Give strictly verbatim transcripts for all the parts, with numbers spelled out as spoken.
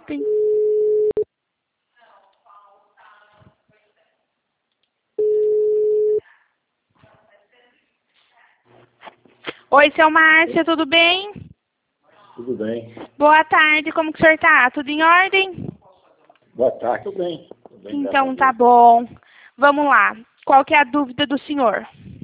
shopping. Oi, seu Márcio, tudo bem? Tudo bem. Boa tarde, como que o senhor tá? Tudo em ordem? Boa tarde, tudo bem. Tudo bem, Então tá bom. Vamos lá. Qual que é a dúvida do senhor?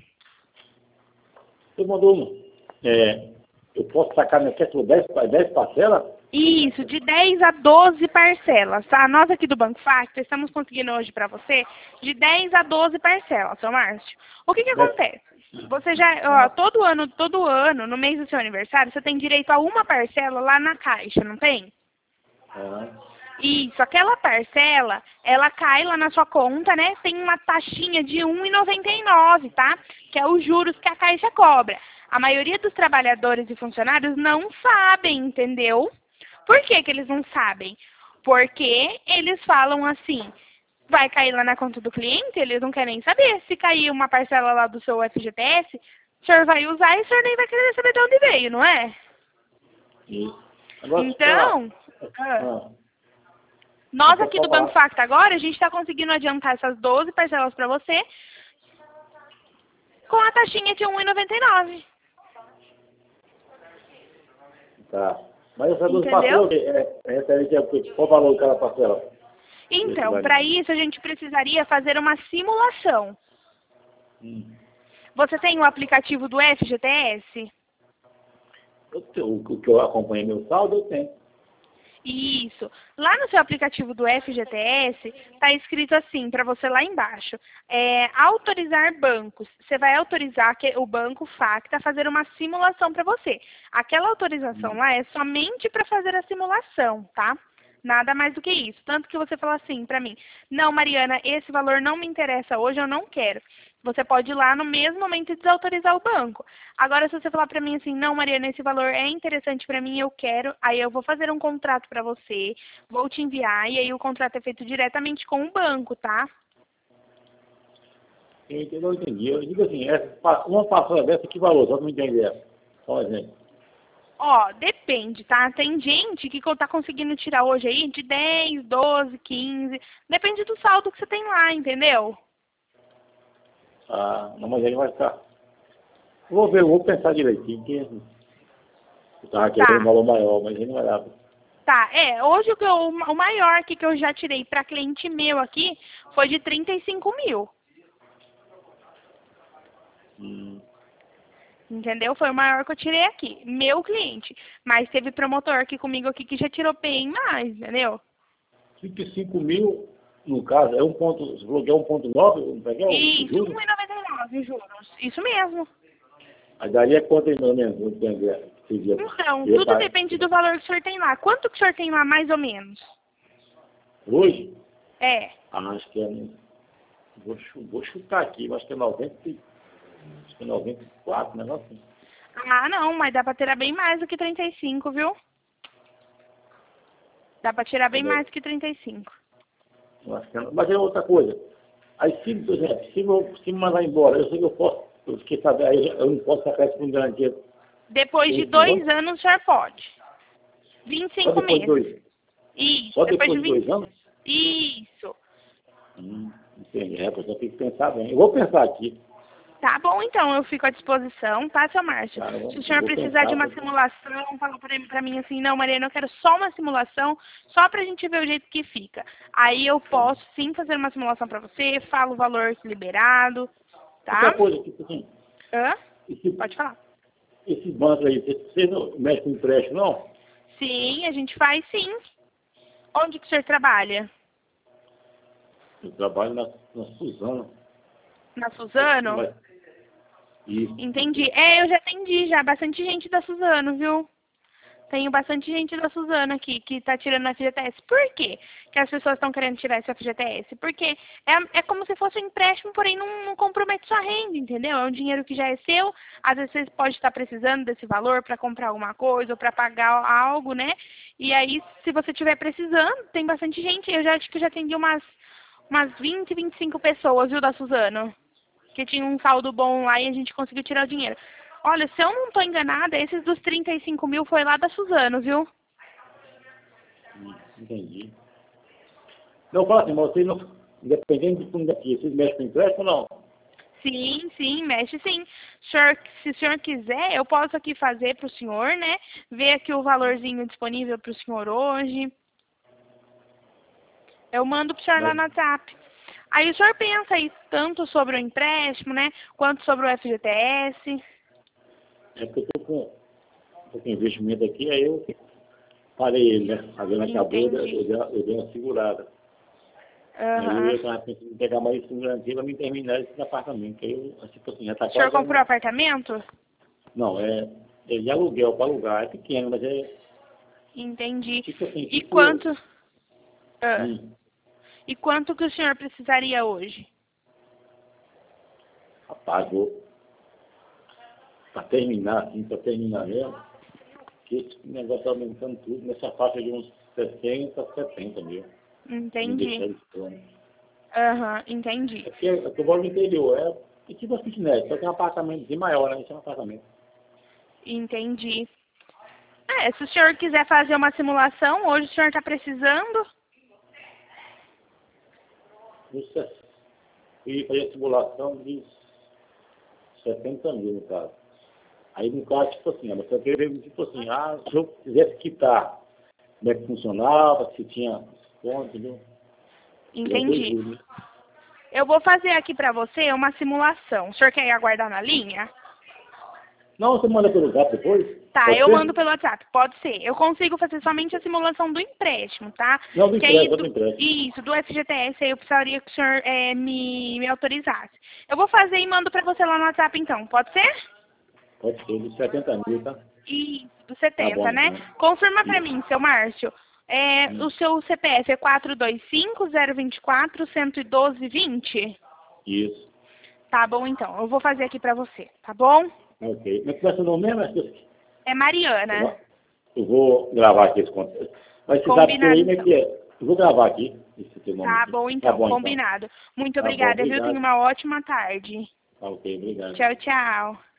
Você mandou um. É, eu posso sacar minha questão dez, dez parcelas? Isso, de dez a doze parcelas, tá? Nós aqui do Banco Factor estamos conseguindo hoje para você de dez a doze parcelas, seu Márcio. O que que acontece? Você já, ó, todo ano, todo ano, no mês do seu aniversário, você tem direito a uma parcela lá na Caixa, não tem? É. Isso, aquela parcela, ela cai lá na sua conta, né? Tem uma taxinha de um real e noventa e nove centavos, tá? Que é os juros que a Caixa cobra. A maioria dos trabalhadores e funcionários não sabem, entendeu? Por que que eles não sabem? Porque eles falam assim, vai cair lá na conta do cliente, eles não querem saber. Se cair uma parcela lá do seu F G T S, o senhor vai usar e o senhor nem vai querer saber de onde veio, não é? Isso. Agora, Então, ah, nós aqui do Banco Facta agora, a gente está conseguindo adiantar essas doze parcelas para você com a taxinha de um real e noventa e nove centavos. tá. Mas essa doze Entendeu? parcelas, é, é referente a quê? Qual o valor de cada parcela? Então, para isso a gente precisaria fazer uma simulação. Hum. Você tem o aplicativo do F G T S? Eu tenho, o que eu acompanhei meu saldo, eu tenho. Isso. Lá no seu aplicativo do F G T S, está escrito assim, para você lá embaixo, é, autorizar bancos. Você vai autorizar que o Banco Facta a fazer uma simulação para você. Aquela autorização Hum. lá é somente para fazer a simulação, tá? Nada mais do que isso. Tanto que você fala assim para mim, não, Mariana, esse valor não me interessa hoje, eu não quero. Você pode ir lá no mesmo momento e desautorizar o banco. Agora, se você falar para mim assim, não, Mariana, esse valor é interessante para mim, eu quero, aí eu vou fazer um contrato para você, vou te enviar, e aí o contrato é feito diretamente com o banco, tá? Eu não entendi. Eu digo assim, essa, uma parcela dessa, que valor? Só para me entender. Só um exemplo. Ó, depende, tá? Tem gente que tá conseguindo tirar hoje aí de dez, doze, quinze, depende do saldo que você tem lá, entendeu? Ah, não, mas ele vai ficar. Vou ver, eu vou pensar direitinho, que eu estava querendo Tá. um valor maior, mas ele não vai dar. Tá, é, hoje o, que eu, o maior que, que eu já tirei para cliente meu aqui foi de trinta e cinco mil. Hum. Entendeu? Foi o maior que eu tirei aqui, meu cliente. Mas teve promotor aqui comigo aqui que já tirou bem mais, entendeu? trinta e cinco mil, no caso, é um ponto, você falou que é um ponto nove, não peguei o Isso, juro? um real e noventa e nove juros. Isso mesmo. Aí daria quanto aí, mais ou menos, não entender, seria, Então, seria tudo pra- depende do valor que o senhor tem lá. Quanto que o senhor tem lá, mais ou menos? hoje? É. Ah, acho que é, vou, chu- vou chutar aqui, eu acho que é noventa, acho que é noventa e quatro, negócio assim. Ah, não, mas dá pra tirar bem mais do que trinta e cinco, viu? Dá pra tirar bem mais do que trinta e cinco. Eu acho que é, mas é outra coisa. Aí, se, por exemplo, se, eu, se me mandar embora, eu sei que eu posso, eu fiquei sabendo, aí eu eu não posso sacar isso com garantia. Depois de Isso, dois não? anos, o senhor pode. vinte e Só cinco depois de meses. dois, Isso, só depois depois de de vinte. dois anos? Isso. Hum, entendi. É, pois eu tenho que pensar bem. Eu vou pensar aqui. Tá bom, então, eu fico à disposição, tá, seu Márcio? Tá, eu vou, Se o eu senhor vou precisar pensar. de uma Porque... simulação, fala pra, pra mim assim, não, Mariana, eu quero só uma simulação, só pra gente ver o jeito que fica. Aí eu posso sim fazer uma simulação pra você, falo o valor liberado, tá? Outra coisa, tipo assim, Hã? esse, Pode falar. esse banco aí, vocês vocês não mexem com empréstimo, não? Sim, a gente faz sim. Onde que o senhor trabalha? Eu trabalho na, na Suzana. Na Suzano? Mas, isso. Entendi. É, eu já atendi já, bastante gente da Suzano, viu? Tenho bastante gente da Suzano aqui que tá tirando a F G T S. Por quê que as pessoas estão querendo tirar esse F G T S? Porque é, é como se fosse um empréstimo, porém não, não compromete sua renda, entendeu? É um dinheiro que já é seu, às vezes você pode estar precisando desse valor para comprar alguma coisa ou para pagar algo, né? E aí, se você estiver precisando, tem bastante gente. Eu já acho que eu já atendi umas, umas vinte, vinte e cinco pessoas, viu, da Suzano, que tinha um saldo bom lá e a gente conseguiu tirar o dinheiro. Olha, se eu não estou enganada, esses dos trinta e cinco mil foi lá da Suzano, viu? Hum, entendi. Não, fala assim, mas vocês não, independente de fundo daqui, vocês mexem com empréstimo ou não? Sim, sim, mexe sim. O senhor, se o senhor quiser, eu posso aqui fazer para o senhor, né? Ver aqui o valorzinho disponível para o senhor hoje. Eu mando para o senhor lá no WhatsApp. Aí o senhor pensa aí tanto sobre o empréstimo, né? Quanto sobre o F G T S. É porque eu tô com, tô com investimento aqui, aí eu parei ele, né? A grana acabou, eu, Entendi. eu, dei uma- eu dei uma segurada. Aí Aham. eu estava pensando em pegar mais isso garantia para me terminar esse apartamento. Aí eu, tipo assim, já tá O senhor quase... comprou apartamento? Não, é, é de aluguel para alugar, é pequeno, mas é Entendi. tipo assim, E tipo... quanto, ah, Hum, e quanto que o senhor precisaria hoje? rapaz, vou... Para terminar, assim, para terminar mesmo, que esse negócio está aumentando tudo nessa faixa de uns sessenta, setenta mil. Me deixar Entendi. de plano. Aham, entendi. É porque eu tô no interior, é, é tipo uma kitnet, só que é um apartamento maior, né? Isso é um apartamento. Entendi. É, se o senhor quiser fazer uma simulação, hoje o senhor está precisando? Isso é, e fazer a simulação de setenta mil, no caso. Aí, no caso, tipo assim, ela só queria, tipo assim, ah, se eu quisesse quitar, como é que funcionava, se tinha desconto, entendeu? Eu Entendi. vejo, né? Eu vou fazer aqui para você uma simulação. O senhor quer aguardar na linha? Não, você manda pelo gato depois? Tá, Pode eu mando ser? pelo WhatsApp. Pode ser. Eu consigo fazer somente a simulação do empréstimo, tá? Não, do Que aí, empréstimo, do do, empréstimo. isso, do F G T S, aí eu precisaria que o senhor é, me, me autorizasse. Eu vou fazer e mando pra você lá no WhatsApp, então. Pode ser? Pode ser, de setenta mil, tá? Isso, do Tá bom, setenta, né? então. Confirma pra Isso. mim, seu Márcio. É, Hum. o seu C P F é quatro dois cinco, zero dois quatro, um um dois, dois zero? Isso. Tá bom, então. Eu vou fazer aqui pra você, tá bom? Ok. Mas que vai ser o nome mesmo? Acho É Mariana. Eu vou gravar aqui esse contato. Mas você sabe que Combinado, aí, como é então. que é? Eu vou gravar aqui esse teu nome Tá aqui. bom, Tá então. bom, então. Combinado. Muito Tá bom, obrigada, viu? Tenha obrigado. uma ótima tarde. Tá ok, obrigado. Tchau, tchau.